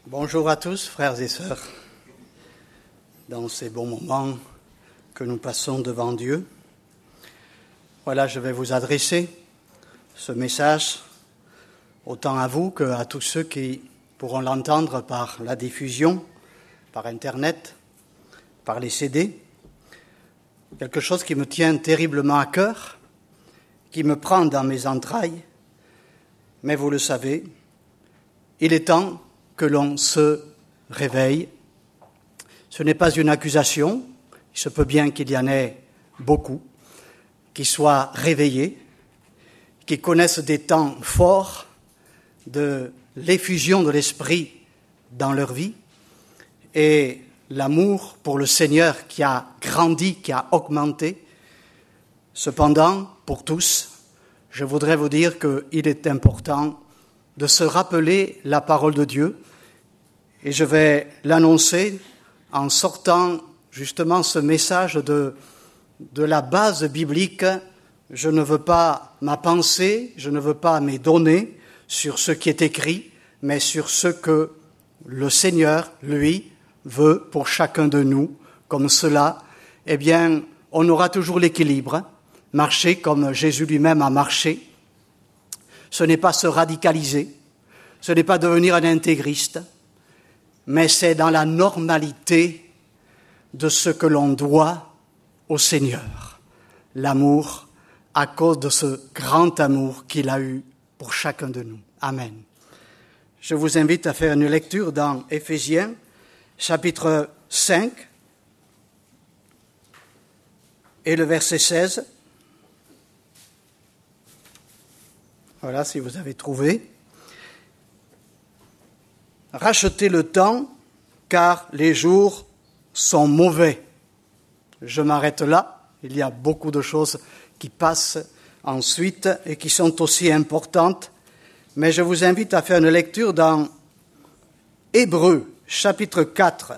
Bonjour à tous, frères et sœurs, dans ces bons moments que nous passons devant Dieu. Voilà, je vais vous adresser ce message autant à vous qu'à tous ceux qui pourront l'entendre par la diffusion, par Internet, par les CD. Quelque chose qui me tient terriblement à cœur, qui me prend dans mes entrailles, mais vous le savez, il est temps que l'on se réveille. Ce n'est pas une accusation, il se peut bien qu'il y en ait beaucoup, qui soient réveillés, qui connaissent des temps forts de l'effusion de l'Esprit dans leur vie et l'amour pour le Seigneur qui a grandi, qui a augmenté. Cependant, pour tous, je voudrais vous dire qu'il est important de se rappeler la parole de Dieu, et je vais l'annoncer en sortant justement ce message de la base biblique. Je ne veux pas m'avancer, je ne veux pas me donner sur ce qui est écrit, mais sur ce que le Seigneur, lui, veut pour chacun de nous. Comme cela, eh bien, on aura toujours l'équilibre, marcher comme Jésus lui-même a marché. Ce n'est pas se radicaliser, ce n'est pas devenir un intégriste, mais c'est dans la normalité de ce que l'on doit au Seigneur. L'amour à cause de ce grand amour qu'il a eu pour chacun de nous. Amen. Je vous invite à faire une lecture dans Éphésiens, chapitre 5, et le verset 16. Voilà, si vous avez trouvé. Rachetez le temps, car les jours sont mauvais. Je m'arrête là. Il y a beaucoup de choses qui passent ensuite et qui sont aussi importantes. Mais je vous invite à faire une lecture dans Hébreux, chapitre 4,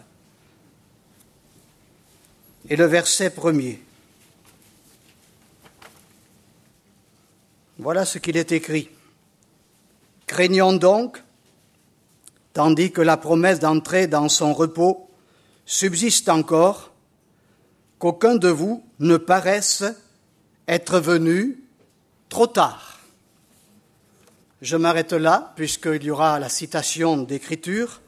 et le verset 1er. Voilà ce qu'il est écrit. Craignons donc, tandis que la promesse d'entrer dans son repos subsiste encore, qu'aucun de vous ne paraisse être venu trop tard. Je m'arrête là, puisqu'il y aura la citation d'Écriture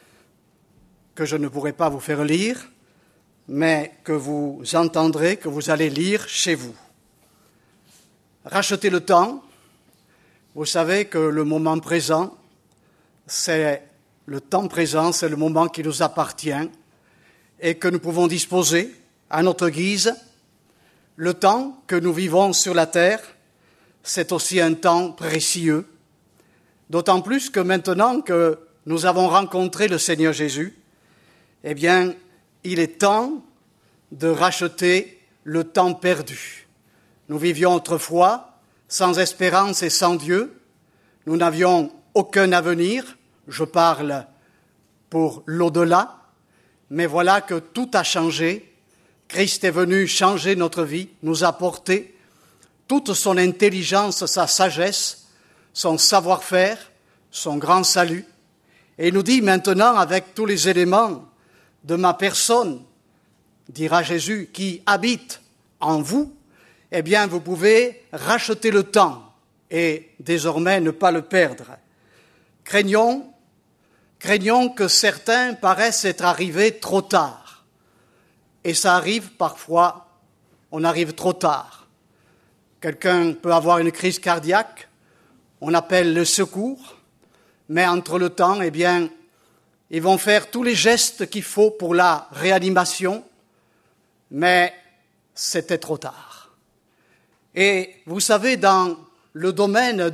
que je ne pourrai pas vous faire lire, mais que vous entendrez, que vous allez lire chez vous. Racheter le temps, vous savez que le moment présent, c'est le temps présent, c'est le moment qui nous appartient et que nous pouvons disposer à notre guise. Le temps que nous vivons sur la terre, c'est aussi un temps précieux, d'autant plus que maintenant que nous avons rencontré le Seigneur Jésus, eh bien, il est temps de racheter le temps perdu. Nous vivions autrefois sans espérance et sans Dieu. Nous n'avions aucun avenir. Je parle pour l'au-delà. Mais voilà que tout a changé. Christ est venu changer notre vie, nous apporter toute son intelligence, sa sagesse, son savoir-faire, son grand salut. Et il nous dit maintenant, avec tous les éléments de ma personne, dira Jésus, qui habite en vous, eh bien, vous pouvez racheter le temps et désormais ne pas le perdre. Craignons que certains paraissent être arrivés trop tard. Et ça arrive parfois, on arrive trop tard. Quelqu'un peut avoir une crise cardiaque, on appelle le secours, mais entre le temps, eh bien, ils vont faire tous les gestes qu'il faut pour la réanimation, mais c'était trop tard. Et vous savez, dans le domaine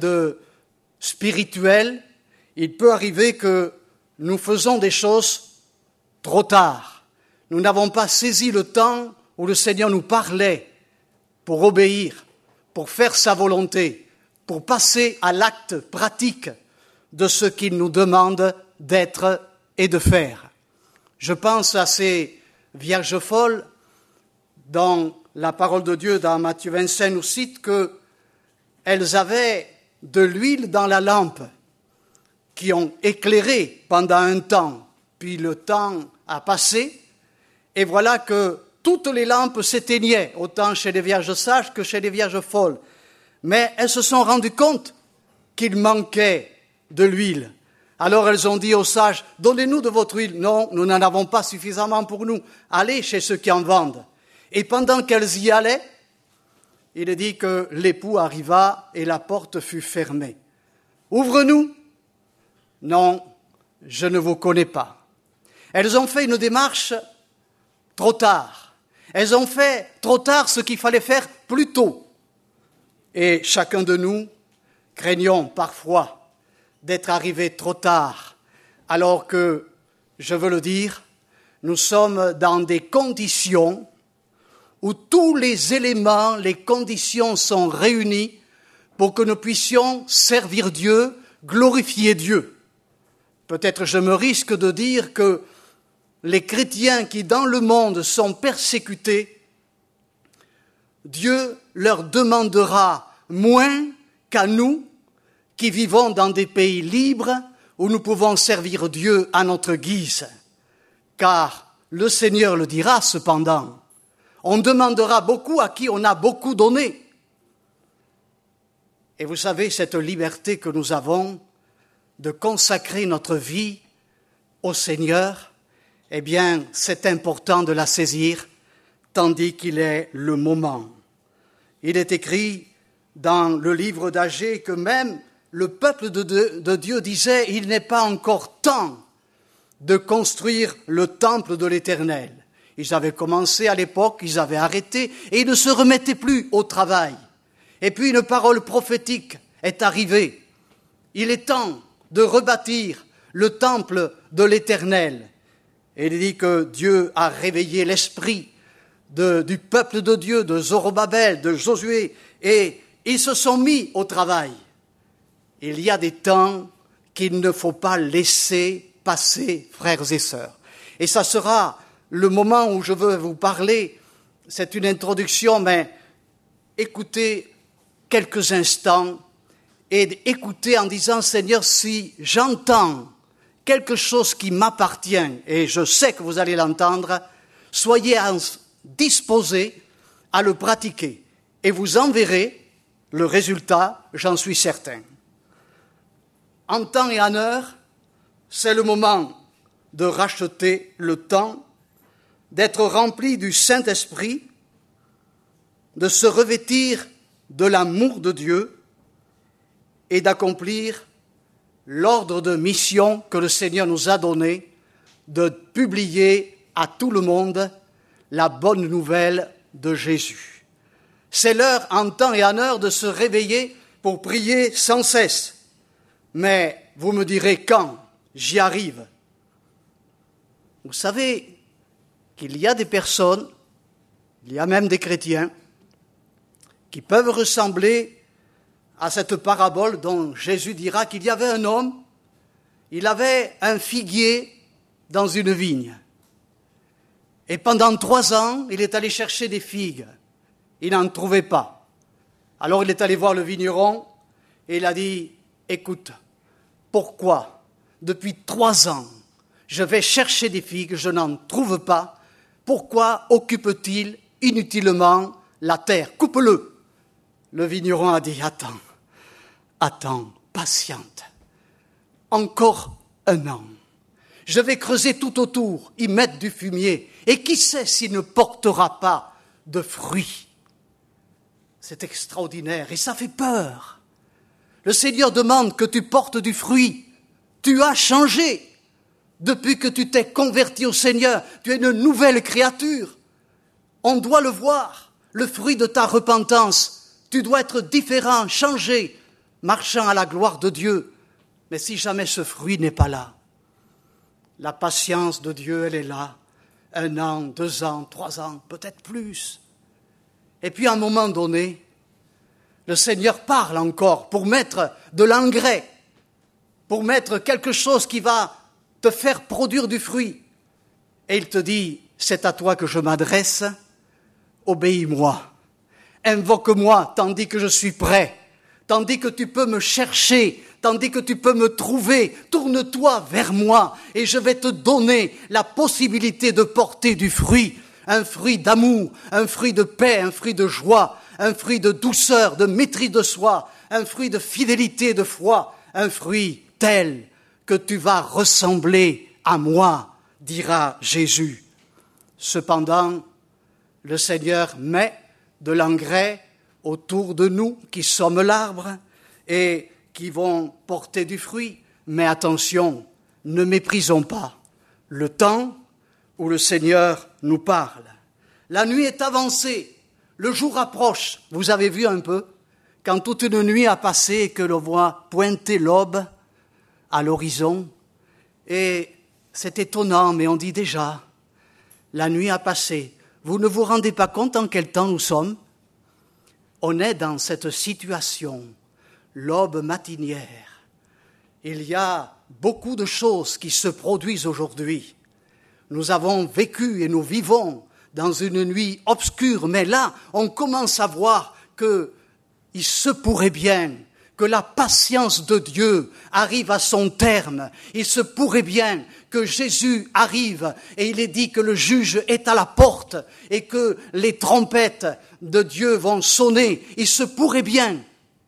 spirituel, il peut arriver que nous faisons des choses trop tard. Nous n'avons pas saisi le temps où le Seigneur nous parlait pour obéir, pour faire sa volonté, pour passer à l'acte pratique de ce qu'il nous demande d'être et de faire. Je pense à ces vierges folles dont la parole de Dieu dans Matthieu 25 nous cite qu'elles avaient de l'huile dans la lampe qui ont éclairé pendant un temps, puis le temps a passé, et voilà que toutes les lampes s'éteignaient, autant chez les vierges sages que chez les vierges folles. Mais elles se sont rendues compte qu'il manquait de l'huile. Alors elles ont dit aux sages, « Donnez-nous de votre huile. » Non, nous n'en avons pas suffisamment pour nous. Allez chez ceux qui en vendent. Et pendant qu'elles y allaient, il est dit que l'époux arriva et la porte fut fermée. « Ouvre-nous !» « Non, je ne vous connais pas. » Elles ont fait une démarche trop tard. Elles ont fait trop tard ce qu'il fallait faire plus tôt. Et chacun de nous, craignons parfois d'être arrivé trop tard, alors que, je veux le dire, nous sommes dans des conditions où tous les éléments, les conditions sont réunis pour que nous puissions servir Dieu, glorifier Dieu. Peut-être je me risque de dire que les chrétiens qui dans le monde sont persécutés, Dieu leur demandera moins qu'à nous qui vivons dans des pays libres où nous pouvons servir Dieu à notre guise. Car le Seigneur le dira cependant, on demandera beaucoup à qui on a beaucoup donné. Et vous savez, cette liberté que nous avons de consacrer notre vie au Seigneur, eh bien, c'est important de la saisir, tandis qu'il est le moment. Il est écrit dans le livre d'Agée que même le peuple de Dieu disait « Il n'est pas encore temps de construire le temple de l'Éternel ». Ils avaient commencé à l'époque, ils avaient arrêté et ils ne se remettaient plus au travail. Et puis une parole prophétique est arrivée. Il est temps de rebâtir le temple de l'Éternel. Et il dit que Dieu a réveillé l'esprit du peuple de Dieu, de Zorobabel, de Josué, et ils se sont mis au travail. Il y a des temps qu'il ne faut pas laisser passer, frères et sœurs. Et ça sera le moment où je veux vous parler. C'est une introduction, mais écoutez quelques instants et écoutez en disant, Seigneur, si j'entends quelque chose qui m'appartient, et je sais que vous allez l'entendre, soyez disposés à le pratiquer, et vous en verrez le résultat, j'en suis certain. En temps et en heure, c'est le moment de racheter le temps, d'être rempli du Saint-Esprit, de se revêtir de l'amour de Dieu et d'accomplir l'ordre de mission que le Seigneur nous a donné, de publier à tout le monde la bonne nouvelle de Jésus. C'est l'heure en temps et en heure de se réveiller pour prier sans cesse. Mais vous me direz quand j'y arrive. Vous savez qu'il y a des personnes, il y a même des chrétiens, qui peuvent ressembler à cette parabole dont Jésus dira qu'il y avait un homme, il avait un figuier dans une vigne. Et pendant 3 ans, il est allé chercher des figues. Il n'en trouvait pas. Alors il est allé voir le vigneron et il a dit, écoute, pourquoi depuis 3 ans je vais chercher des figues, je n'en trouve pas, pourquoi occupe-t-il inutilement la terre? Coupe-le. Le vigneron a dit, attends, patiente, encore 1 an. Je vais creuser tout autour, y mettre du fumier, et qui sait s'il ne portera pas de fruits. C'est extraordinaire et ça fait peur. Le Seigneur demande que tu portes du fruit. Tu as changé depuis que tu t'es converti au Seigneur. Tu es une nouvelle créature. On doit le voir, le fruit de ta repentance. Tu dois être différent, changé, marchant à la gloire de Dieu. Mais si jamais ce fruit n'est pas là, la patience de Dieu, elle est là. 1 an, 2 ans, 3 ans, peut-être plus. Et puis à un moment donné, le Seigneur parle encore pour mettre de l'engrais, pour mettre quelque chose qui va te faire produire du fruit. Et il te dit, c'est à toi que je m'adresse, obéis-moi, invoque-moi tandis que je suis prêt, tandis que tu peux me chercher tandis que tu peux me trouver, tourne-toi vers moi et je vais te donner la possibilité de porter du fruit, un fruit d'amour, un fruit de paix, un fruit de joie, un fruit de douceur, de maîtrise de soi, un fruit de fidélité, de foi, un fruit tel que tu vas ressembler à moi, dira Jésus. Cependant, le Seigneur met de l'engrais autour de nous qui sommes l'arbre et qui vont porter du fruit. Mais attention, ne méprisons pas le temps où le Seigneur nous parle. La nuit est avancée, le jour approche. Vous avez vu un peu, quand toute une nuit a passé et que l'on voit pointer l'aube à l'horizon. Et c'est étonnant, mais on dit déjà, la nuit a passé. Vous ne vous rendez pas compte en quel temps nous sommes? On est dans cette situation, l'aube matinière. Il y a beaucoup de choses qui se produisent aujourd'hui. Nous avons vécu et nous vivons dans une nuit obscure, mais là, on commence à voir qu'il se pourrait bien que la patience de Dieu arrive à son terme. Il se pourrait bien que Jésus arrive et il est dit que le juge est à la porte et que les trompettes de Dieu vont sonner. Il se pourrait bien.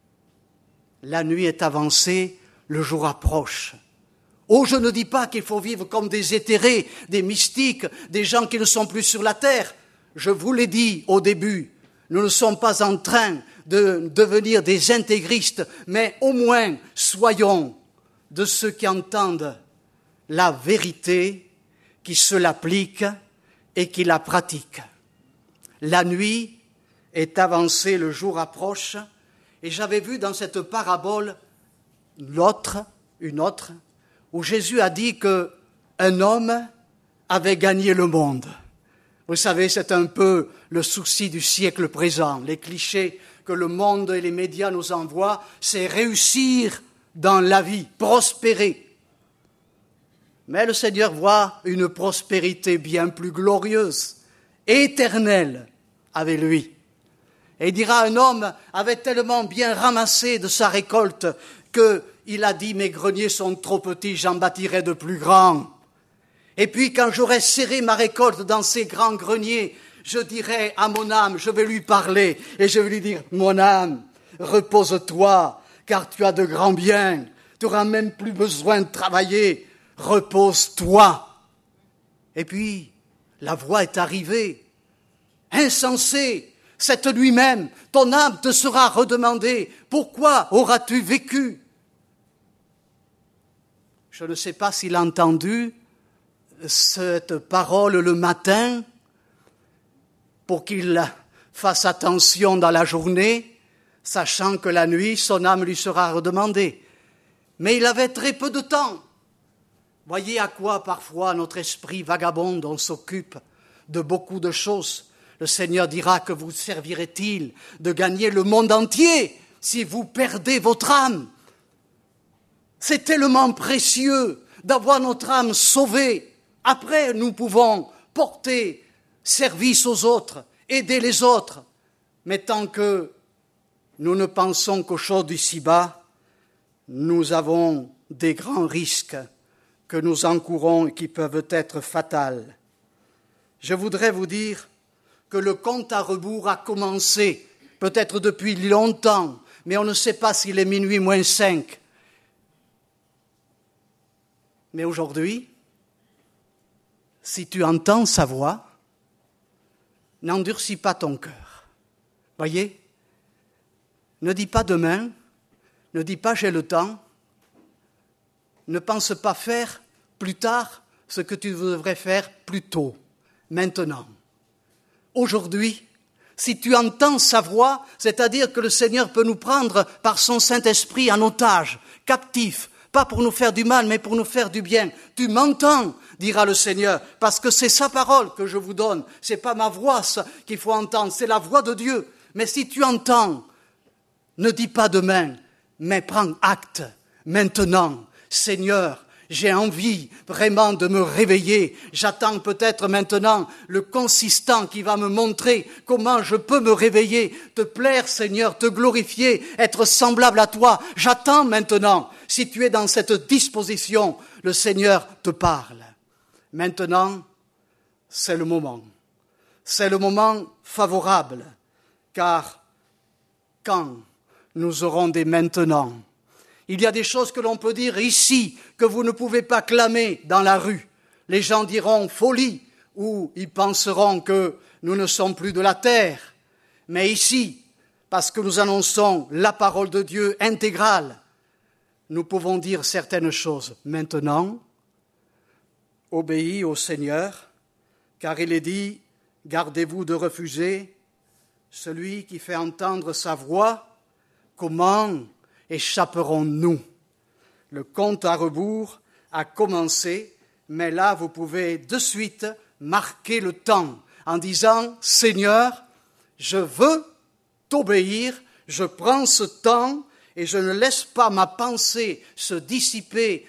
La nuit est avancée, le jour approche. Oh, je ne dis pas qu'il faut vivre comme des éthérés, des mystiques, des gens qui ne sont plus sur la terre. Je vous l'ai dit au début, nous ne sommes pas en train de devenir des intégristes, mais au moins soyons de ceux qui entendent la vérité, qui se l'appliquent et qui la pratiquent. La nuit est avancée, le jour approche, et j'avais vu dans cette parabole une autre, où Jésus a dit qu'un homme avait gagné le monde. Vous savez, c'est un peu le souci du siècle présent. Les clichés que le monde et les médias nous envoient, c'est réussir dans la vie, prospérer. Mais le Seigneur voit une prospérité bien plus glorieuse, éternelle, avec lui. Et il dira, un homme avait tellement bien ramassé de sa récolte qu'il a dit, mes greniers sont trop petits, j'en bâtirai de plus grands. Et puis quand j'aurai serré ma récolte dans ces grands greniers, je dirai à mon âme, je vais lui parler et je vais lui dire, mon âme, repose-toi, car tu as de grands biens, tu n'auras même plus besoin de travailler, repose-toi. Et puis, la voix est arrivée, insensé, cette nuit même, ton âme te sera redemandée, pourquoi auras-tu vécu? Je ne sais pas s'il a entendu cette parole le matin pour qu'il fasse attention dans la journée, sachant que la nuit, son âme lui sera redemandée. Mais il avait très peu de temps. Voyez à quoi parfois notre esprit vagabonde, on s'occupe de beaucoup de choses. Le Seigneur dira que vous servirait-il de gagner le monde entier si vous perdez votre âme? C'est tellement précieux d'avoir notre âme sauvée. Après, nous pouvons porter service aux autres, aider les autres. Mais tant que nous ne pensons qu'aux choses d'ici-bas, nous avons des grands risques que nous encourons et qui peuvent être fatals. Je voudrais vous dire que le compte à rebours a commencé, peut-être depuis longtemps, mais on ne sait pas s'il est minuit moins 5. Mais aujourd'hui, si tu entends sa voix, n'endurcis pas ton cœur. Voyez, ne dis pas demain, ne dis pas j'ai le temps, ne pense pas faire plus tard ce que tu devrais faire plus tôt, maintenant. Aujourd'hui, si tu entends sa voix, c'est-à-dire que le Seigneur peut nous prendre par son Saint-Esprit en otage, captifs, pas pour nous faire du mal, mais pour nous faire du bien. Tu m'entends, dira le Seigneur, parce que c'est sa parole que je vous donne. C'est pas ma voix qu'il faut entendre, c'est la voix de Dieu. Mais si tu entends, ne dis pas demain, mais prends acte maintenant. Seigneur, J'ai envie vraiment de me réveiller. J'attends peut-être maintenant le consistant qui va me montrer comment je peux me réveiller, te plaire, Seigneur, te glorifier, être semblable à toi. J'attends maintenant. Si tu es dans cette disposition, le Seigneur te parle. Maintenant, c'est le moment. C'est le moment favorable, car quand nous aurons des maintenant, il y a des choses que l'on peut dire ici que vous ne pouvez pas clamer dans la rue. Les gens diront folie ou ils penseront que nous ne sommes plus de la terre. Mais ici, parce que nous annonçons la parole de Dieu intégrale, nous pouvons dire certaines choses. Maintenant, obéis au Seigneur, car il est dit, gardez-vous de refuser celui qui fait entendre sa voix. Comment échapperons-nous? Le compte à rebours a commencé, mais là, vous pouvez de suite marquer le temps en disant « Seigneur, je veux t'obéir, je prends ce temps et je ne laisse pas ma pensée se dissiper,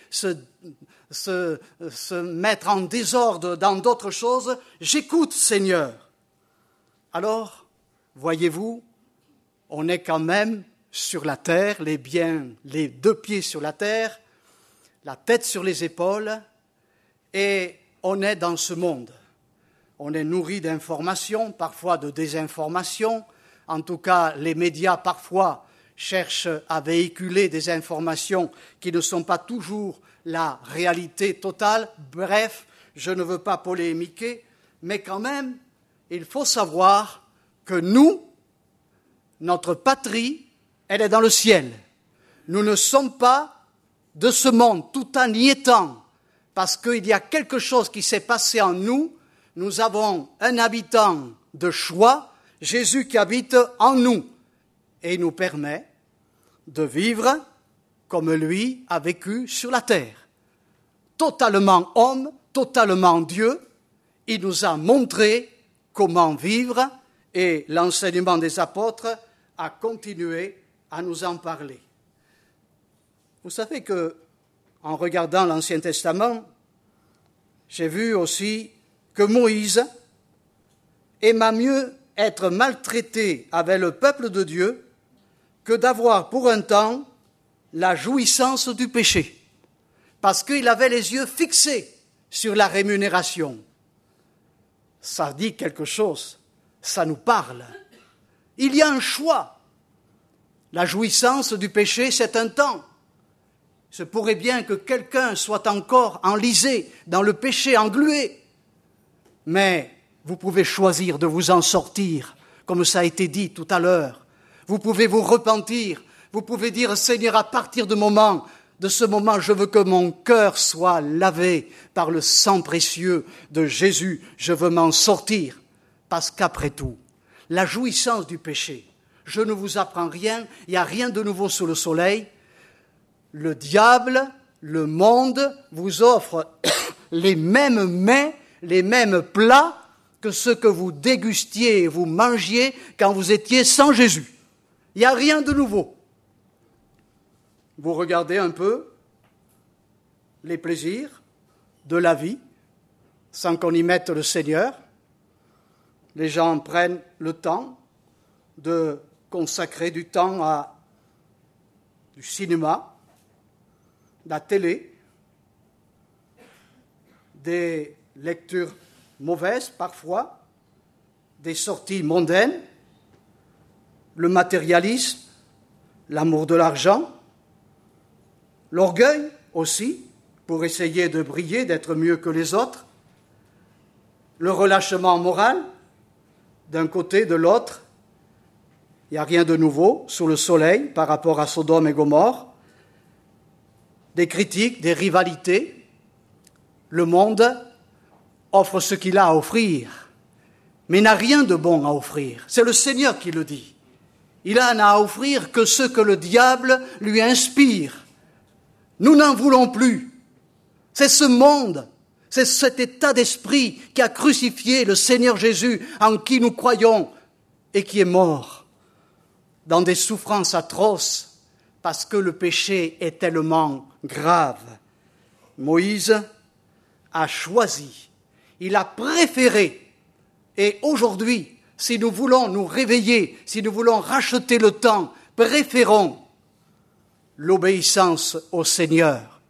se mettre en désordre dans d'autres choses. J'écoute, Seigneur. » Alors, voyez-vous, on est quand même sur la terre, les deux pieds sur la terre, la tête sur les épaules, et on est dans ce monde. On est nourri d'informations, parfois de désinformations. En tout cas, les médias, parfois, cherchent à véhiculer des informations qui ne sont pas toujours la réalité totale. Bref, je ne veux pas polémiquer, mais quand même, il faut savoir que nous, notre patrie, elle est dans le ciel. Nous ne sommes pas de ce monde tout en y étant, parce qu'il y a quelque chose qui s'est passé en nous. Nous avons un habitant de choix, Jésus qui habite en nous, et il nous permet de vivre comme lui a vécu sur la terre. Totalement homme, totalement Dieu, il nous a montré comment vivre, et l'enseignement des apôtres a continué à nous en parler. Vous savez que, en regardant l'Ancien Testament, j'ai vu aussi que Moïse aima mieux être maltraité avec le peuple de Dieu que d'avoir pour un temps la jouissance du péché, parce qu'il avait les yeux fixés sur la rémunération. Ça dit quelque chose, ça nous parle. Il y a un choix. La jouissance du péché, c'est un temps. Il se pourrait bien que quelqu'un soit encore enlisé dans le péché, englué. Mais vous pouvez choisir de vous en sortir, comme ça a été dit tout à l'heure. Vous pouvez vous repentir. Vous pouvez dire, Seigneur, à partir de ce moment, je veux que mon cœur soit lavé par le sang précieux de Jésus. Je veux m'en sortir. Parce qu'après tout, la jouissance du péché, je ne vous apprends rien, il n'y a rien de nouveau sous le soleil. Le diable, le monde vous offre les mêmes mets, les mêmes plats que ceux que vous dégustiez et vous mangiez quand vous étiez sans Jésus. Il n'y a rien de nouveau. Vous regardez un peu les plaisirs de la vie sans qu'on y mette le Seigneur. Les gens prennent le temps de consacrer du temps à du cinéma, la télé, des lectures mauvaises parfois, des sorties mondaines, le matérialisme, l'amour de l'argent, l'orgueil aussi, pour essayer de briller, d'être mieux que les autres, le relâchement moral, d'un côté, de l'autre. Il n'y a rien de nouveau sous le soleil par rapport à Sodome et Gomorrhe. Des critiques, des rivalités. Le monde offre ce qu'il a à offrir, mais n'a rien de bon à offrir. C'est le Seigneur qui le dit. Il n'a à offrir que ce que le diable lui inspire. Nous n'en voulons plus. C'est ce monde, c'est cet état d'esprit qui a crucifié le Seigneur Jésus, en qui nous croyons, et qui est mort dans des souffrances atroces, parce que le péché est tellement grave. Moïse a choisi, il a préféré. Et aujourd'hui, si nous voulons nous réveiller, si nous voulons racheter le temps, préférons l'obéissance au Seigneur.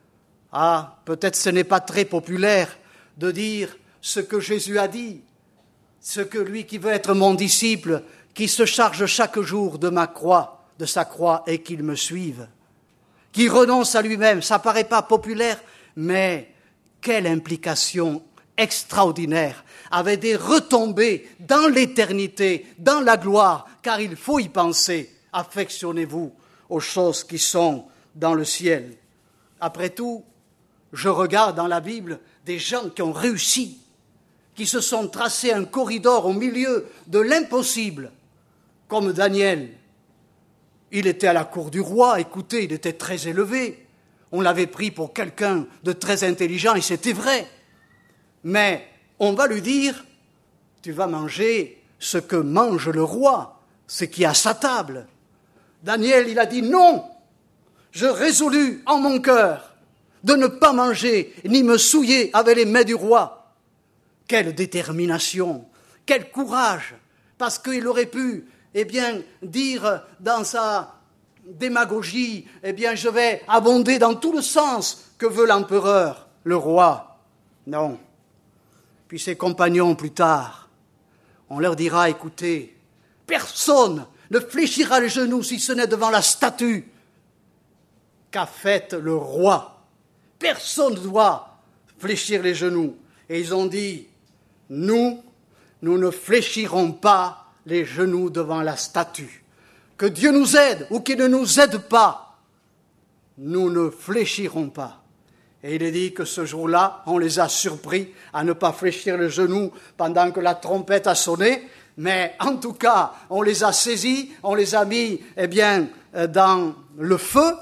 Ah, peut-être ce n'est pas très populaire de dire ce que Jésus a dit, ce que lui qui veut être mon disciple, qui se charge chaque jour de ma croix, de sa croix, et qu'il me suive, qui renonce à lui-même. Ça paraît pas populaire, mais quelle implication extraordinaire, avec des retombées dans l'éternité, dans la gloire, car il faut y penser. Affectionnez-vous aux choses qui sont dans le ciel. Après tout, je regarde dans la Bible des gens qui ont réussi, qui se sont tracés un corridor au milieu de l'impossible, comme Daniel. Il était à la cour du roi, écoutez, il était très élevé. On l'avait pris pour quelqu'un de très intelligent, et c'était vrai. Mais on va lui dire, tu vas manger ce que mange le roi, ce qui est à sa table. Daniel, il a dit non, je résolus en mon cœur de ne pas manger ni me souiller avec les mets du roi. Quelle détermination, quel courage, parce qu'il aurait pu, dire dans sa démagogie, je vais abonder dans tout le sens que veut l'empereur, le roi. Non. Puis ses compagnons plus tard, on leur dira, écoutez, personne ne fléchira les genoux si ce n'est devant la statue qu'a faite le roi. Personne ne doit fléchir les genoux. Et ils ont dit, nous ne fléchirons pas les genoux devant la statue. Que Dieu nous aide ou qu'il ne nous aide pas, nous ne fléchirons pas. Et il est dit que ce jour-là, on les a surpris à ne pas fléchir les genoux pendant que la trompette a sonné. Mais en tout cas, on les a saisis, on les a mis dans le feu,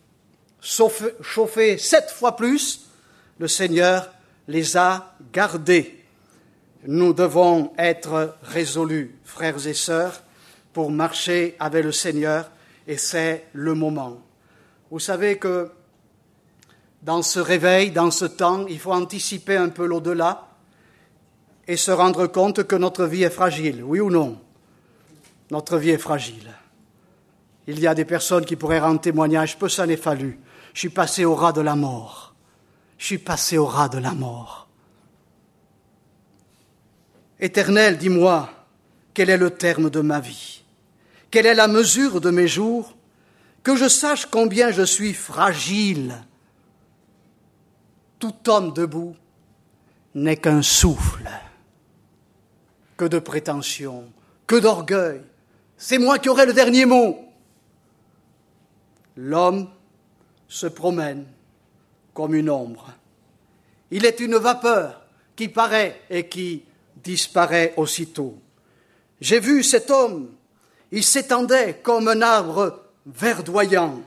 chauffés 7 fois plus. Le Seigneur les a gardés. Nous devons être résolus, frères et sœurs, pour marcher avec le Seigneur, et c'est le moment. Vous savez que dans ce réveil, dans ce temps, il faut anticiper un peu l'au-delà et se rendre compte que notre vie est fragile, oui ou non? Notre vie est fragile. Il y a des personnes qui pourraient rendre témoignage, peu ça n'est fallu. Je suis passé au ras de la mort. Je suis passé au ras de la mort. Éternel, dis-moi, quel est le terme de ma vie? Quelle est la mesure de mes jours? Que je sache combien je suis fragile. Tout homme debout n'est qu'un souffle. Que de prétention, que d'orgueil. C'est moi qui aurai le dernier mot. L'homme se promène comme une ombre. Il est une vapeur qui paraît et qui disparaît aussitôt. J'ai vu cet homme, il s'étendait comme un arbre verdoyant,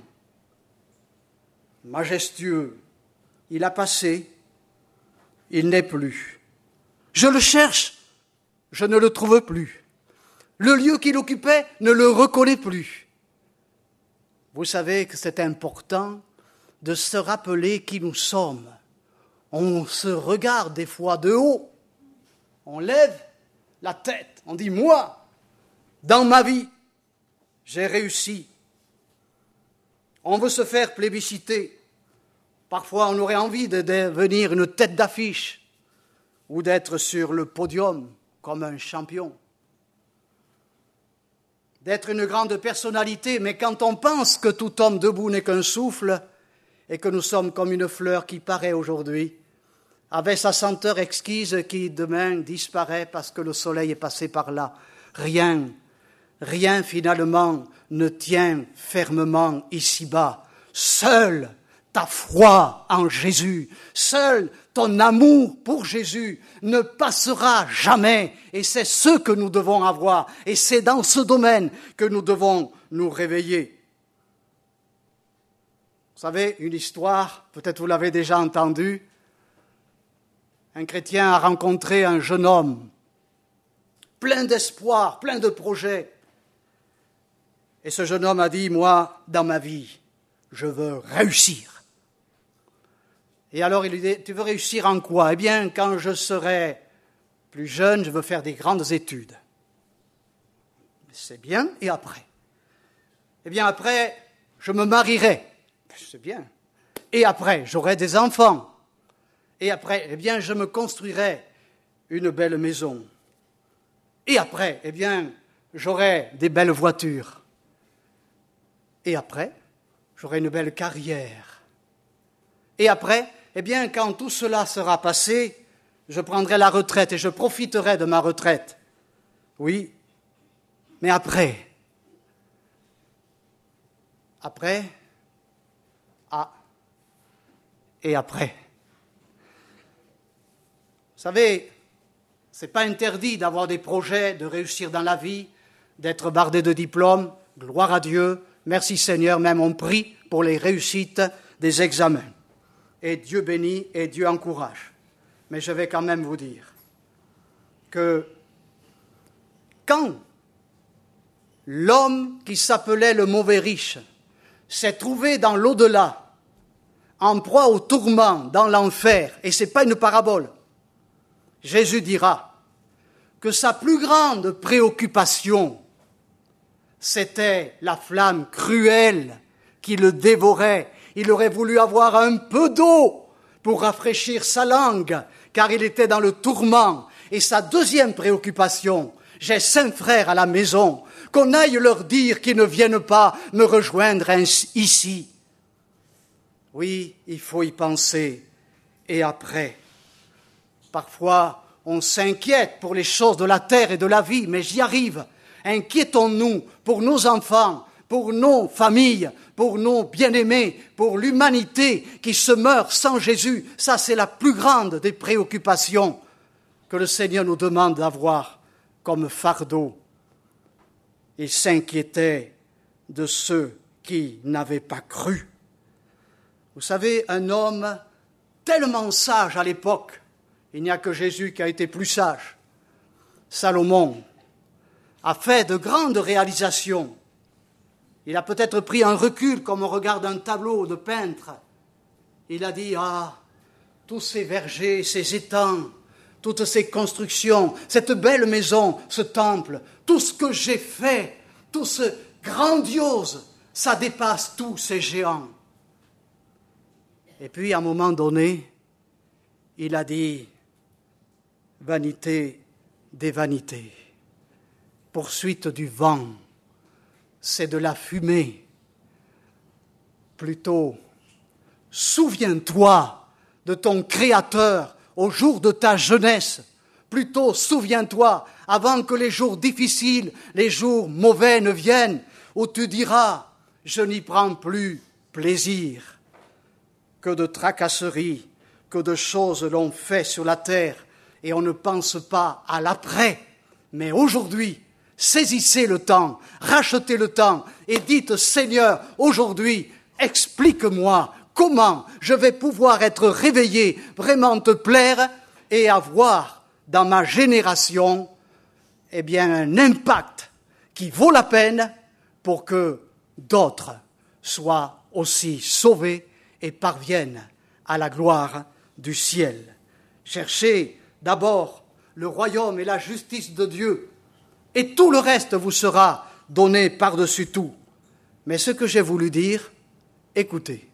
majestueux. Il a passé, il n'est plus. Je le cherche, je ne le trouve plus. Le lieu qu'il occupait ne le reconnaît plus. Vous savez que c'est important de se rappeler qui nous sommes. On se regarde des fois de haut, on lève la tête, on dit « Moi, dans ma vie, j'ai réussi ». On veut se faire plébisciter. Parfois, on aurait envie de devenir une tête d'affiche ou d'être sur le podium comme un champion. D'être une grande personnalité, mais quand on pense que tout homme debout n'est qu'un souffle et que nous sommes comme une fleur qui paraît aujourd'hui, avec sa senteur exquise qui demain disparaît parce que le soleil est passé par là, rien finalement ne tient fermement ici-bas. Seul ta foi en Jésus, seul ton amour pour Jésus ne passera jamais. Et c'est ce que nous devons avoir. Et c'est dans ce domaine que nous devons nous réveiller. Vous savez, une histoire, peut-être vous l'avez déjà entendue. Un chrétien a rencontré un jeune homme, plein d'espoir, plein de projets. Et ce jeune homme a dit, moi, dans ma vie, je veux réussir. Et alors il lui dit, tu veux réussir en quoi? Eh bien, quand je serai plus jeune, je veux faire des grandes études. C'est bien, et après? Eh bien, après, je me marierai. C'est bien. Et après, j'aurai des enfants. Et après, eh bien, je me construirai une belle maison. Et après, eh bien, j'aurai des belles voitures. Et après, j'aurai une belle carrière. Et après, eh bien, quand tout cela sera passé, je prendrai la retraite et je profiterai de ma retraite. Oui, mais après, et après. Vous savez, ce n'est pas interdit d'avoir des projets, de réussir dans la vie, d'être bardé de diplômes, gloire à Dieu, merci Seigneur, même on prie pour les réussites des examens. Et Dieu bénit et Dieu encourage. Mais je vais quand même vous dire que quand l'homme qui s'appelait le mauvais riche s'est trouvé dans l'au-delà, en proie au tourment, dans l'enfer, et ce n'est pas une parabole, Jésus dira que sa plus grande préoccupation, c'était la flamme cruelle qui le dévorait. Il aurait voulu avoir un peu d'eau pour rafraîchir sa langue, car il était dans le tourment. Et sa deuxième préoccupation, j'ai 5 frères à la maison, qu'on aille leur dire qu'ils ne viennent pas me rejoindre ici. Oui, il faut y penser. Et après, parfois, on s'inquiète pour les choses de la terre et de la vie, mais j'y arrive. Inquiétons-nous pour nos enfants, pour nos familles, pour nos bien-aimés, pour l'humanité qui se meurt sans Jésus. Ça, c'est la plus grande des préoccupations que le Seigneur nous demande d'avoir comme fardeau. Il s'inquiétait de ceux qui n'avaient pas cru. Vous savez, un homme tellement sage à l'époque, il n'y a que Jésus qui a été plus sage. Salomon a fait de grandes réalisations. Il a peut-être pris un recul comme on regarde un tableau de peintre. Il a dit, tous ces vergers, ces étangs, toutes ces constructions, cette belle maison, ce temple, tout ce que j'ai fait, tout ce grandiose, ça dépasse tous ces géants. Et puis, à un moment donné, il a dit, vanité des vanités, poursuite du vent, c'est de la fumée. Plutôt, souviens-toi de ton Créateur au jour de ta jeunesse. Plutôt, souviens-toi, avant que les jours difficiles, les jours mauvais ne viennent, où tu diras, je n'y prends plus plaisir. Que de tracasseries, que de choses l'on fait sur la terre, et on ne pense pas à l'après. Mais aujourd'hui, saisissez le temps, rachetez le temps, et dites, Seigneur, aujourd'hui, explique-moi comment je vais pouvoir être réveillé, vraiment te plaire, et avoir dans ma génération, un impact qui vaut la peine pour que d'autres soient aussi sauvés et parviennent à la gloire du ciel. Cherchez d'abord le royaume et la justice de Dieu, et tout le reste vous sera donné par-dessus tout. Mais ce que j'ai voulu dire, écoutez,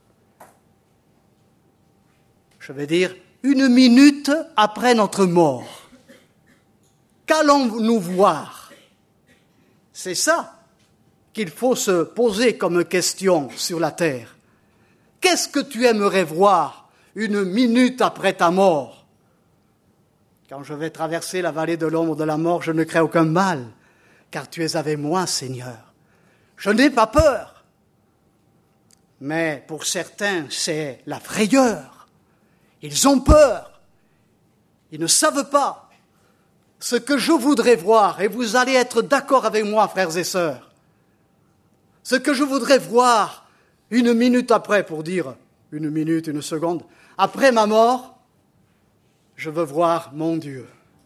je vais dire 1 minute après notre mort, qu'allons-nous voir? C'est ça qu'il faut se poser comme question sur la terre. Qu'est-ce que tu aimerais voir 1 minute après ta mort? Quand je vais traverser la vallée de l'ombre de la mort, je ne crains aucun mal, car tu es avec moi, Seigneur. Je n'ai pas peur. Mais pour certains, c'est la frayeur. Ils ont peur. Ils ne savent pas ce que je voudrais voir, et vous allez être d'accord avec moi, frères et sœurs. Ce que je voudrais voir 1 minute après, pour dire 1 minute, 1 seconde, après ma mort, je veux voir mon Dieu.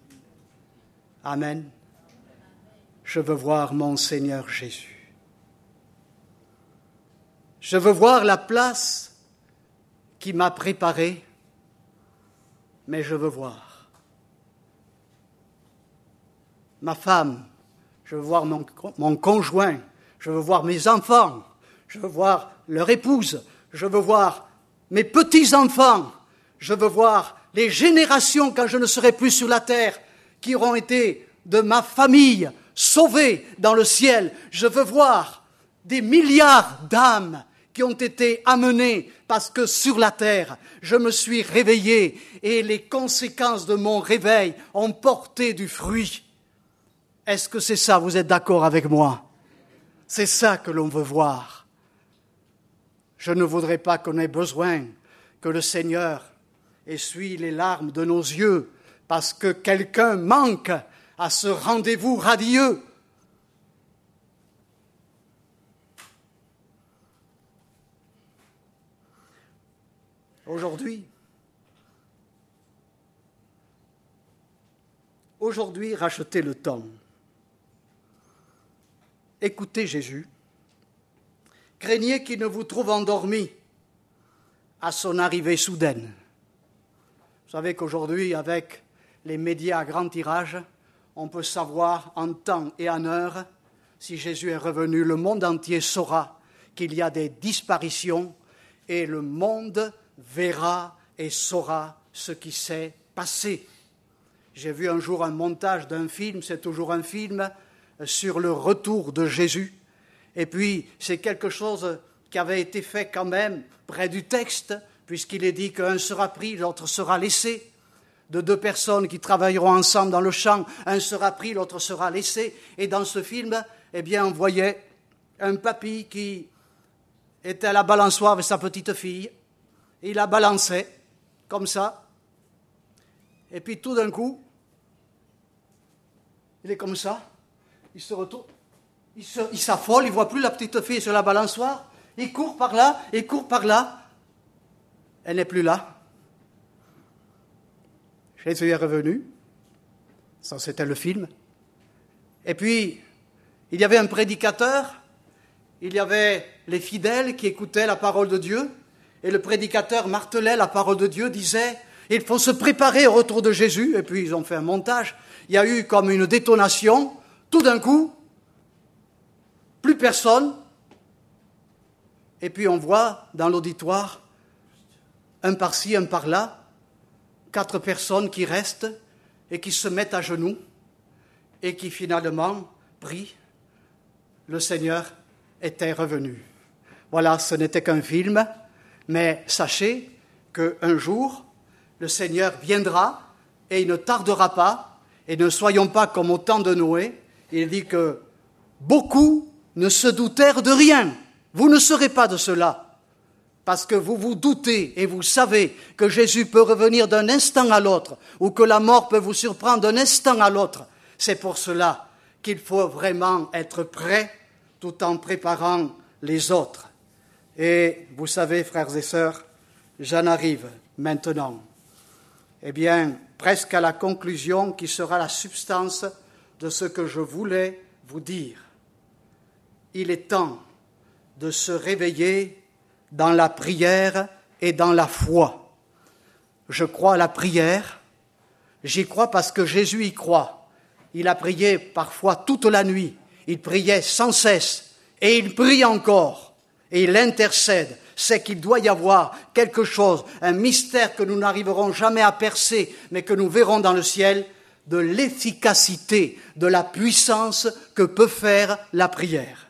Amen. Je veux voir mon Seigneur Jésus. Je veux voir la place qui m'a préparé, mais je veux voir. Ma femme, je veux voir mon conjoint, je veux voir mes enfants, je veux voir leur épouse, je veux voir mes petits-enfants, je veux voir les générations quand je ne serai plus sur la terre, qui auront été de ma famille sauvées dans le ciel. Je veux voir des milliards d'âmes qui ont été amenées parce que sur la terre, je me suis réveillé et les conséquences de mon réveil ont porté du fruit. Est-ce que c'est ça, vous êtes d'accord avec moi? C'est ça que l'on veut voir. Je ne voudrais pas qu'on ait besoin que le Seigneur essuie les larmes de nos yeux parce que quelqu'un manque à ce rendez-vous radieux. Aujourd'hui, rachetez le temps. Écoutez Jésus. Craignez qu'il ne vous trouve endormi à son arrivée soudaine. Vous savez qu'aujourd'hui, avec les médias à grand tirage, on peut savoir en temps et en heure si Jésus est revenu. Le monde entier saura qu'il y a des disparitions et le monde verra et saura ce qui s'est passé. J'ai vu un jour un montage d'un film, c'est toujours un film, sur le retour de Jésus. Et puis, c'est quelque chose qui avait été fait quand même près du texte, puisqu'il est dit qu'un sera pris, l'autre sera laissé. De deux personnes qui travailleront ensemble dans le champ, un sera pris, l'autre sera laissé. Et dans ce film, eh bien, on voyait un papy qui était à la balançoire avec sa petite fille. Et il la balançait, comme ça. Et puis tout d'un coup, il est comme ça, il se retourne, il s'affole, il ne voit plus la petite fille sur la balançoire. Il court par là, il court par là. Elle n'est plus là. Jésus est revenu. Ça, c'était le film. Et puis, il y avait un prédicateur, il y avait les fidèles qui écoutaient la parole de Dieu, et le prédicateur martelait la parole de Dieu, disait, il faut se préparer au retour de Jésus, et puis ils ont fait un montage. Il y a eu comme une détonation, tout d'un coup, plus personne, et puis on voit dans l'auditoire, un par-ci, un par-là, 4 personnes qui restent et qui se mettent à genoux et qui finalement prient. Le Seigneur était revenu. Voilà, ce n'était qu'un film, mais sachez qu'un jour, le Seigneur viendra et il ne tardera pas, et ne soyons pas comme au temps de Noé. Il dit que beaucoup ne se doutèrent de rien. Vous ne serez pas de cela. Parce que vous vous doutez et vous savez que Jésus peut revenir d'un instant à l'autre ou que la mort peut vous surprendre d'un instant à l'autre. C'est pour cela qu'il faut vraiment être prêt tout en préparant les autres. Et vous savez, frères et sœurs, j'en arrive maintenant. Eh bien, presque à la conclusion qui sera la substance de ce que je voulais vous dire. Il est temps de se réveiller dans la prière et dans la foi. Je crois à la prière, j'y crois parce que Jésus y croit. Il a prié parfois toute la nuit, il priait sans cesse, et il prie encore, et il intercède. C'est qu'il doit y avoir quelque chose, un mystère que nous n'arriverons jamais à percer, mais que nous verrons dans le ciel, de l'efficacité, de la puissance que peut faire la prière.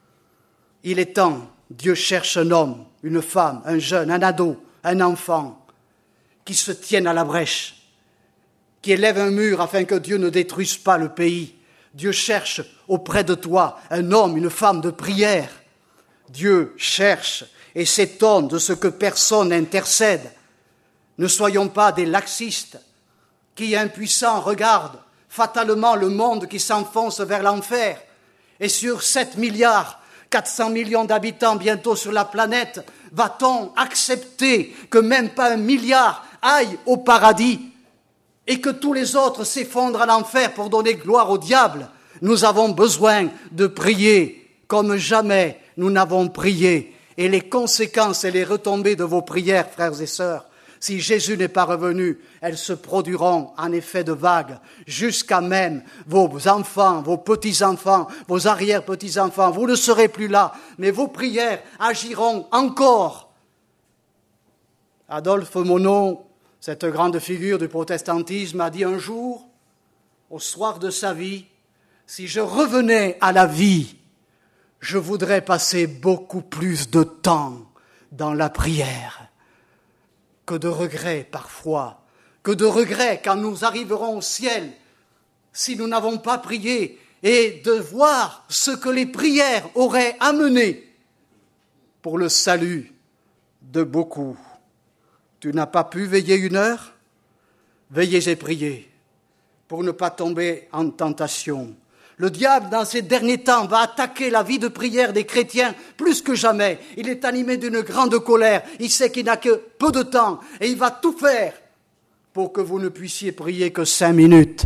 Il est temps, Dieu cherche un homme, une femme, un jeune, un ado, un enfant, qui se tiennent à la brèche, qui élèvent un mur afin que Dieu ne détruise pas le pays. Dieu cherche auprès de toi un homme, une femme de prière. Dieu cherche et s'étonne de ce que personne n'intercède. Ne soyons pas des laxistes qui, impuissants, regardent fatalement le monde qui s'enfonce vers l'enfer. Et sur 7 milliards, 400 millions d'habitants bientôt sur la planète, va-t-on accepter que même pas 1 milliard aille au paradis et que tous les autres s'effondrent à l'enfer pour donner gloire au diable? Nous avons besoin de prier comme jamais nous n'avons prié. Et les conséquences et les retombées de vos prières, frères et sœurs, si Jésus n'est pas revenu, elles se produiront en effet de vagues, jusqu'à même vos enfants, vos petits-enfants, vos arrière-petits-enfants. Vous ne serez plus là, mais vos prières agiront encore. Adolphe Monod, cette grande figure du protestantisme, a dit un jour, au soir de sa vie, « Si je revenais à la vie, je voudrais passer beaucoup plus de temps dans la prière. » Que de regrets parfois, que de regrets quand nous arriverons au ciel, si nous n'avons pas prié, et de voir ce que les prières auraient amené pour le salut de beaucoup. Tu n'as pas pu veiller 1 heure? Veillez et priez pour ne pas tomber en tentation. Le diable, dans ces derniers temps, va attaquer la vie de prière des chrétiens plus que jamais. Il est animé d'une grande colère. Il sait qu'il n'a que peu de temps et il va tout faire pour que vous ne puissiez prier que 5 minutes.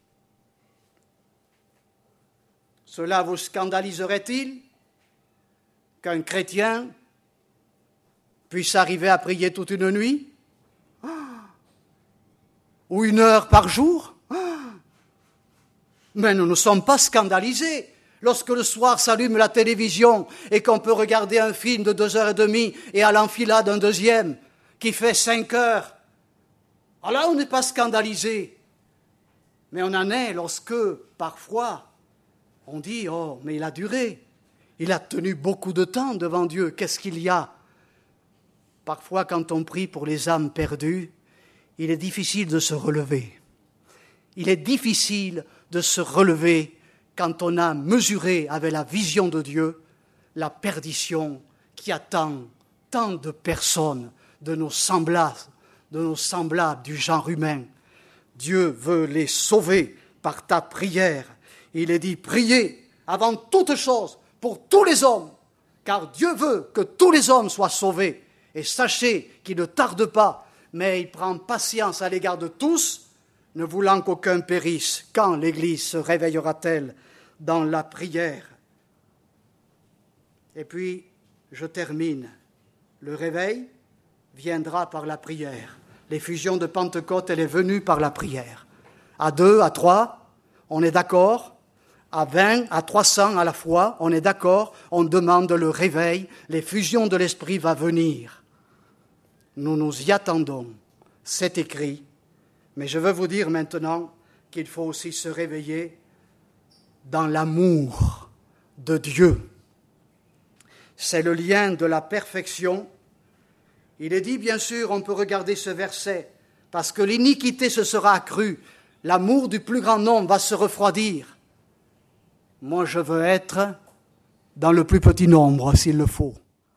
Cela vous scandaliserait-il qu'un chrétien puisse arriver à prier toute une nuit? Ou 1 heure par jour? Mais nous ne sommes pas scandalisés. Lorsque le soir s'allume la télévision et qu'on peut regarder un film de 2h30 et à l'enfilade un deuxième qui fait 5 heures, alors là on n'est pas scandalisé. Mais on en est lorsque, parfois, on dit « Oh, mais il a duré, il a tenu beaucoup de temps devant Dieu, qu'est-ce qu'il y a ?» Parfois, quand on prie pour les âmes perdues, il est difficile de se relever. Il est difficile de se relever quand on a mesuré avec la vision de Dieu la perdition qui attend tant de personnes, de nos semblables du genre humain. Dieu veut les sauver par ta prière. Il est dit, priez avant toute chose pour tous les hommes, car Dieu veut que tous les hommes soient sauvés. Et sachez qu'il ne tarde pas, mais il prend patience à l'égard de tous, ne voulant qu'aucun périsse. Quand l'Église se réveillera-t-elle dans la prière? Et puis, je termine. Le réveil viendra par la prière. L'effusion de Pentecôte, elle est venue par la prière. À 2, à 3, on est d'accord. À 20, à 300 à la fois, on est d'accord. On demande le réveil. L'effusion de l'Esprit va venir. Nous nous y attendons. C'est écrit. Mais je veux vous dire maintenant qu'il faut aussi se réveiller dans l'amour de Dieu. C'est le lien de la perfection. Il est dit, bien sûr, on peut regarder ce verset, parce que l'iniquité se sera accrue, l'amour du plus grand nombre va se refroidir. Moi, je veux être dans le plus petit nombre, s'il le faut,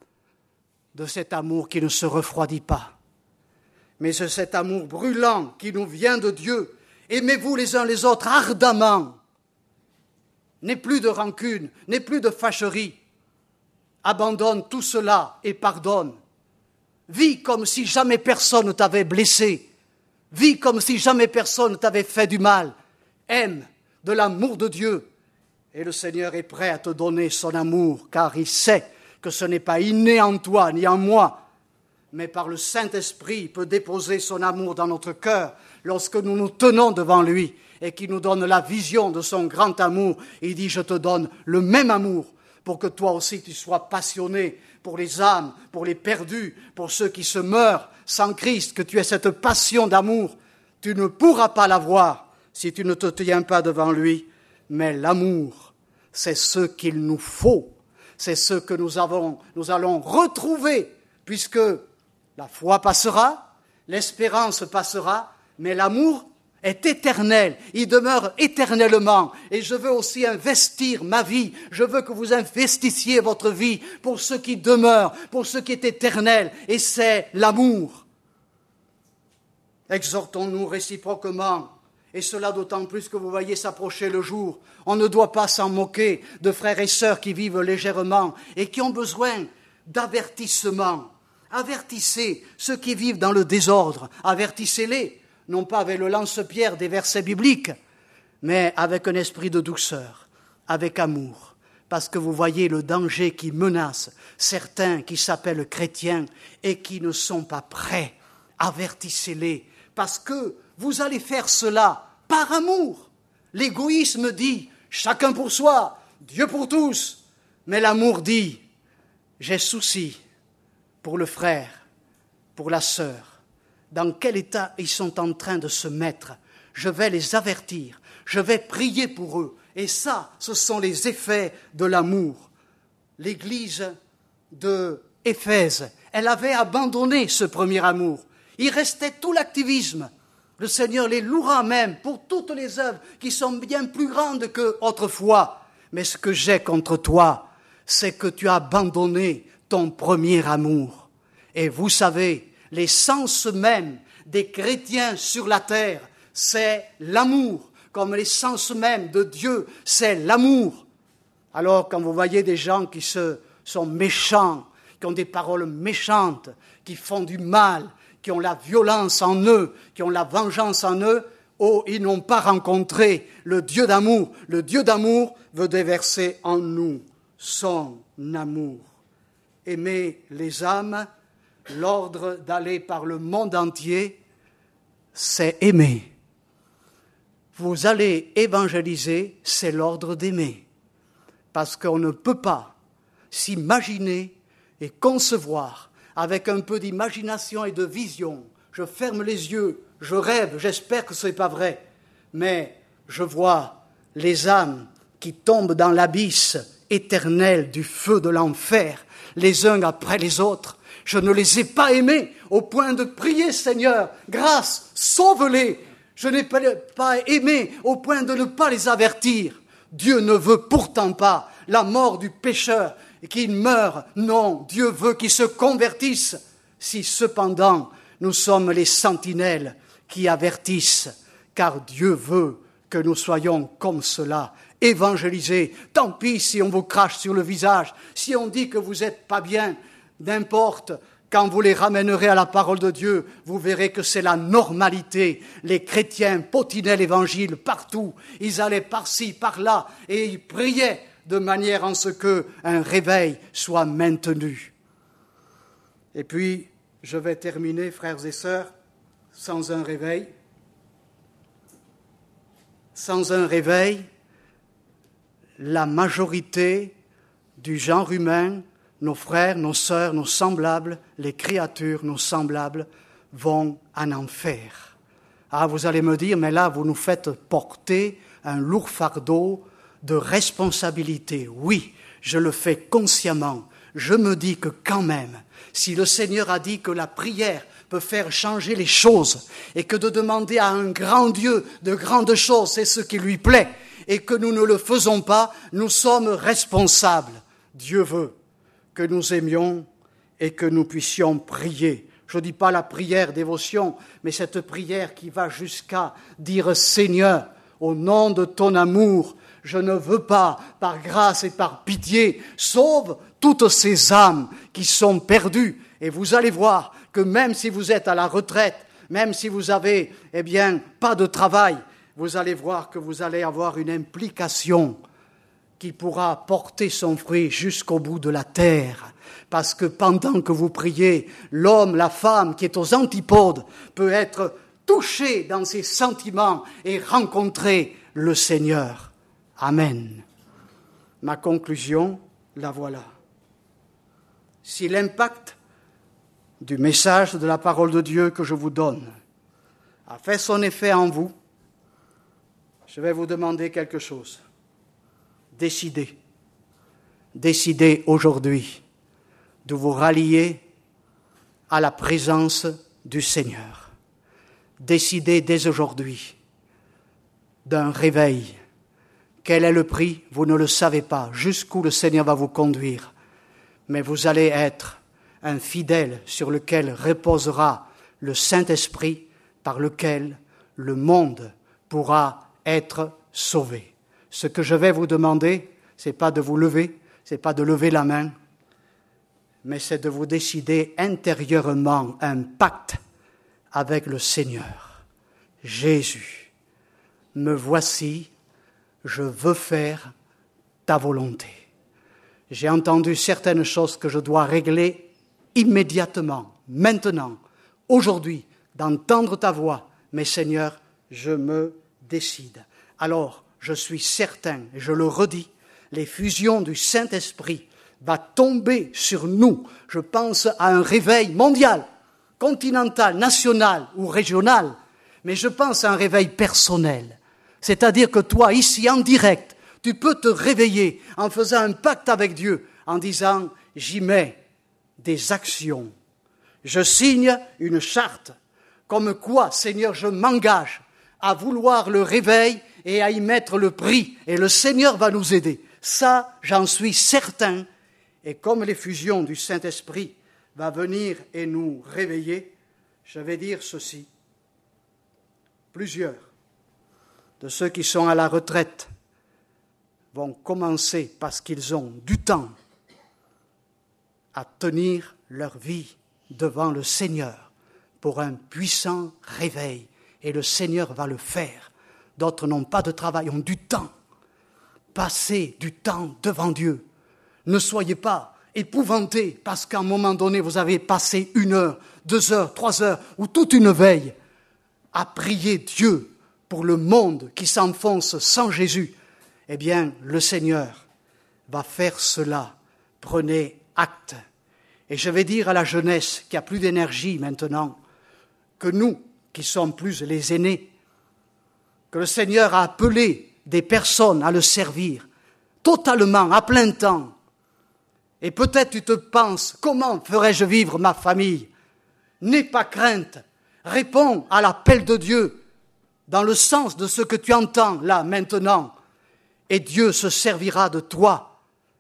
de cet amour qui ne se refroidit pas. Mais c'est cet amour brûlant qui nous vient de Dieu. Aimez-vous les uns les autres ardemment. N'aie plus de rancune, n'aie plus de fâcherie. Abandonne tout cela et pardonne. Vis comme si jamais personne ne t'avait blessé. Vis comme si jamais personne ne t'avait fait du mal. Aime de l'amour de Dieu. Et le Seigneur est prêt à te donner son amour, car il sait que ce n'est pas inné en toi ni en moi, mais par le Saint-Esprit, il peut déposer son amour dans notre cœur lorsque nous nous tenons devant lui et qu'il nous donne la vision de son grand amour. Il dit, je te donne le même amour pour que toi aussi tu sois passionné pour les âmes, pour les perdus, pour ceux qui se meurent sans Christ, que tu aies cette passion d'amour. Tu ne pourras pas l'avoir si tu ne te tiens pas devant lui, mais l'amour, c'est ce qu'il nous faut, c'est ce que nous allons retrouver, puisque la foi passera, l'espérance passera, mais l'amour est éternel, il demeure éternellement. Et je veux aussi investir ma vie, je veux que vous investissiez votre vie pour ce qui demeure, pour ce qui est éternel, et c'est l'amour. Exhortons-nous réciproquement, et cela d'autant plus que vous voyez s'approcher le jour. On ne doit pas s'en moquer de frères et sœurs qui vivent légèrement et qui ont besoin d'avertissement. Avertissez ceux qui vivent dans le désordre, avertissez-les, non pas avec le lance-pierre des versets bibliques, mais avec un esprit de douceur, avec amour. parce que vous voyez le danger qui menace certains qui s'appellent chrétiens et qui ne sont pas prêts. Avertissez-les, parce que vous allez faire cela par amour. L'égoïsme dit « chacun pour soi, Dieu pour tous ». Mais l'amour dit « j'ai souci pour le frère, pour la sœur. Dans quel état ils sont en train de se mettre? Je vais les avertir, je vais prier pour eux. » Et ça, ce sont les effets de l'amour. L'église de Éphèse, elle avait abandonné ce premier amour. Il restait tout l'activisme. Le Seigneur les louera même pour toutes les œuvres qui sont bien plus grandes qu'autrefois. Mais ce que j'ai contre toi, c'est que tu as abandonné ton premier amour. Et vous savez, l'essence même des chrétiens sur la terre, c'est l'amour. Comme l'essence même de Dieu, c'est l'amour. Alors, quand vous voyez des gens qui sont méchants, qui ont des paroles méchantes, qui font du mal, qui ont la violence en eux, qui ont la vengeance en eux, oh, ils n'ont pas rencontré le Dieu d'amour. Le Dieu d'amour veut déverser en nous son amour. Aimer les âmes, l'ordre d'aller par le monde entier, c'est aimer. Vous allez évangéliser, c'est l'ordre d'aimer. Parce qu'on ne peut pas s'imaginer et concevoir avec un peu d'imagination et de vision. Je ferme les yeux, je rêve, j'espère que ce n'est pas vrai. Mais je vois les âmes qui tombent dans l'abysse éternel du feu de l'enfer, les uns après les autres. Je ne les ai pas aimés au point de prier, Seigneur, grâce, sauve-les. Je n'ai pas aimé au point de ne pas les avertir. Dieu ne veut pourtant pas la mort du pécheur et qu'il meure. Non, Dieu veut qu'il se convertisse. Si cependant nous sommes les sentinelles qui avertissent, car Dieu veut que nous soyons comme cela, évangélisés. Tant pis si on vous crache sur le visage, si on dit que vous n'êtes pas bien, n'importe. Quand vous les ramènerez à la parole de Dieu, vous verrez que c'est la normalité. Les chrétiens potinaient l'évangile partout. Ils allaient par-ci, par-là, et ils priaient de manière en ce qu'un réveil soit maintenu. Et puis, je vais terminer, frères et sœurs, sans un réveil. Sans un réveil, la majorité du genre humain, nos frères, nos sœurs, nos semblables, les créatures, nos semblables, vont en enfer. Ah, vous allez me dire, mais là, vous nous faites porter un lourd fardeau de responsabilité. Oui, je le fais consciemment. Je me dis que quand même, si le Seigneur a dit que la prière peut faire changer les choses et que de demander à un grand Dieu de grandes choses, c'est ce qui lui plaît, et que nous ne le faisons pas, nous sommes responsables. Dieu veut que nous aimions et que nous puissions prier. Je ne dis pas la prière dévotion, mais cette prière qui va jusqu'à dire « Seigneur, au nom de ton amour, je ne veux pas, par grâce et par pitié, sauve toutes ces âmes qui sont perdues. » Et vous allez voir que même si vous êtes à la retraite, même si vous avez, pas de travail, vous allez voir que vous allez avoir une implication qui pourra porter son fruit jusqu'au bout de la terre. Parce que pendant que vous priez, l'homme, la femme qui est aux antipodes peut être touché dans ses sentiments et rencontrer le Seigneur. Amen. Ma conclusion, la voilà. Si l'impact du message de la parole de Dieu que je vous donne a fait son effet en vous, je vais vous demander quelque chose. Décidez aujourd'hui de vous rallier à la présence du Seigneur. Décidez dès aujourd'hui d'un réveil. Quel est le prix? Vous ne le savez pas, jusqu'où le Seigneur va vous conduire. Mais vous allez être un fidèle sur lequel reposera le Saint-Esprit, par lequel le monde pourra être sauvé. Ce que je vais vous demander, ce n'est pas de vous lever, ce n'est pas de lever la main, mais c'est de vous décider intérieurement un pacte avec le Seigneur. Jésus, me voici, je veux faire ta volonté. J'ai entendu certaines choses que je dois régler immédiatement, maintenant, aujourd'hui, d'entendre ta voix. Mais Seigneur, je me décide. Alors, je suis certain, et je le redis, l'effusion du Saint-Esprit va tomber sur nous. Je pense à un réveil mondial, continental, national ou régional, mais je pense à un réveil personnel. C'est-à-dire que toi, ici, en direct, tu peux te réveiller en faisant un pacte avec Dieu, en disant « j'y mets des actions ». Je signe une charte, comme quoi, Seigneur, je m'engage à vouloir le réveil et à y mettre le prix, et le Seigneur va nous aider. Ça, j'en suis certain. Et comme l'effusion du Saint-Esprit va venir et nous réveiller, je vais dire ceci. Plusieurs de ceux qui sont à la retraite vont commencer, parce qu'ils ont du temps, à tenir leur vie devant le Seigneur pour un puissant réveil. Et le Seigneur va le faire. D'autres n'ont pas de travail, ont du temps. Passez du temps devant Dieu. Ne soyez pas épouvantés parce qu'à un moment donné, vous avez passé 1 heure, 2 heures, 3 heures ou toute une veille à prier Dieu pour le monde qui s'enfonce sans Jésus. Eh bien, le Seigneur va faire cela. Prenez acte. Et je vais dire à la jeunesse qui a plus d'énergie maintenant, que nous, qui sommes plus les aînés, que le Seigneur a appelé des personnes à le servir, totalement, à plein temps. Et peut-être tu te penses, comment ferais-je vivre ma famille? N'aie pas crainte, réponds à l'appel de Dieu, dans le sens de ce que tu entends là, maintenant, et Dieu se servira de toi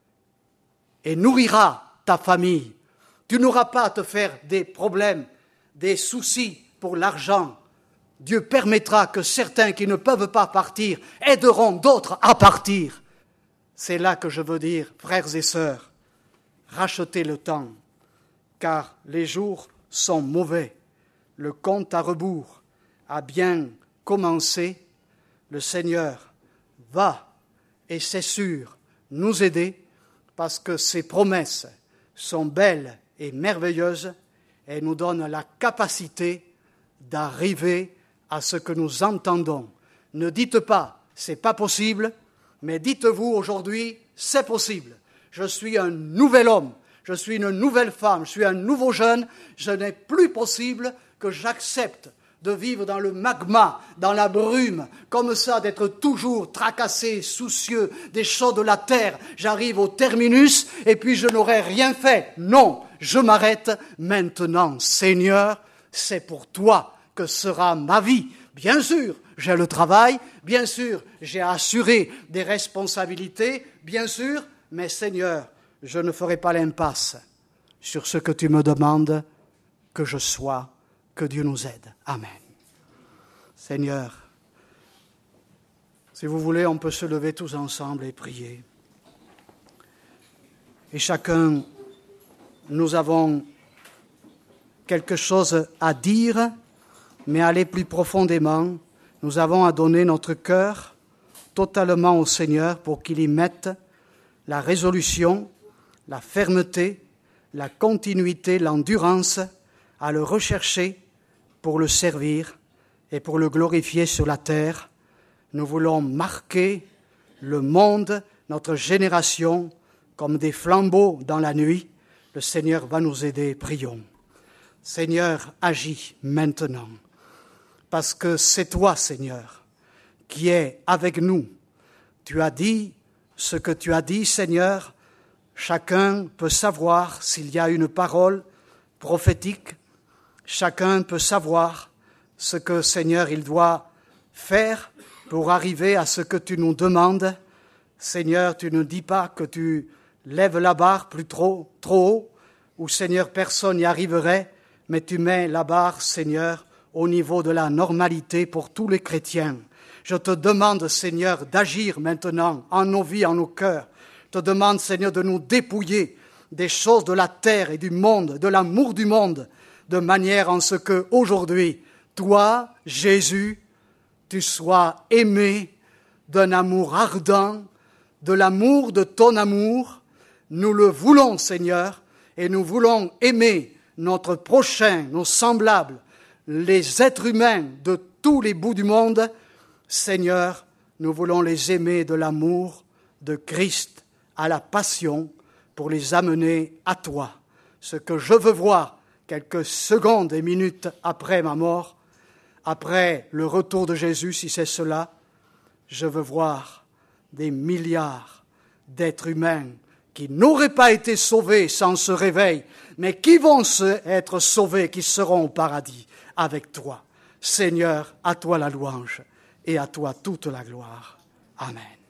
et nourrira ta famille. Tu n'auras pas à te faire des problèmes, des soucis pour l'argent. Dieu permettra que certains qui ne peuvent pas partir aideront d'autres à partir. C'est là que je veux dire, frères et sœurs, rachetez le temps, car les jours sont mauvais. Le compte à rebours a bien commencé. Le Seigneur va, et c'est sûr, nous aider, parce que ses promesses sont belles et merveilleuses, et nous donnent la capacité d'arriver à ce que nous entendons. Ne dites pas « c'est pas possible », mais dites-vous aujourd'hui « c'est possible ». Je suis un nouvel homme, je suis une nouvelle femme, je suis un nouveau jeune, je n'ai plus possible que j'accepte de vivre dans le magma, dans la brume, comme ça, d'être toujours tracassé, soucieux des choses de la terre. J'arrive au terminus et puis je n'aurai rien fait. Non, je m'arrête maintenant. Seigneur, c'est pour toi que sera ma vie. Bien sûr, j'ai le travail, bien sûr, j'ai assuré des responsabilités, bien sûr, mais Seigneur, je ne ferai pas l'impasse sur ce que tu me demandes que je sois. Que Dieu nous aide. Amen. Seigneur, si vous voulez, on peut se lever tous ensemble et prier. Et chacun, nous avons quelque chose à dire, mais aller plus profondément, nous avons à donner notre cœur totalement au Seigneur pour qu'il y mette la résolution, la fermeté, la continuité, l'endurance, à le rechercher pour le servir et pour le glorifier sur la terre. Nous voulons marquer le monde, notre génération, comme des flambeaux dans la nuit. Le Seigneur va nous aider, prions. Seigneur, agis maintenant, parce que c'est toi, Seigneur, qui es avec nous. Tu as dit ce que tu as dit, Seigneur. Chacun peut savoir s'il y a une parole prophétique. Chacun peut savoir ce que, Seigneur, il doit faire pour arriver à ce que tu nous demandes. Seigneur, tu ne dis pas que tu lèves la barre plus trop haut, où, Seigneur, personne n'y arriverait, mais tu mets la barre, Seigneur, au niveau de la normalité pour tous les chrétiens. Je te demande, Seigneur, d'agir maintenant en nos vies, en nos cœurs. Je te demande, Seigneur, de nous dépouiller des choses de la terre et du monde, de l'amour du monde, de manière en ce que aujourd'hui, toi, Jésus, tu sois aimé d'un amour ardent, de l'amour de ton amour, Nous le voulons, Seigneur, et nous voulons aimer notre prochain, nos semblables, les êtres humains de tous les bouts du monde. Seigneur, nous voulons les aimer de l'amour de Christ à la passion pour les amener à toi. Ce que je veux voir quelques secondes et minutes après ma mort, après le retour de Jésus, si c'est cela, je veux voir des milliards d'êtres humains qui n'auraient pas été sauvés sans ce réveil, mais qui vont être sauvés, qui seront au paradis avec toi. Seigneur, à toi la louange et à toi toute la gloire. Amen.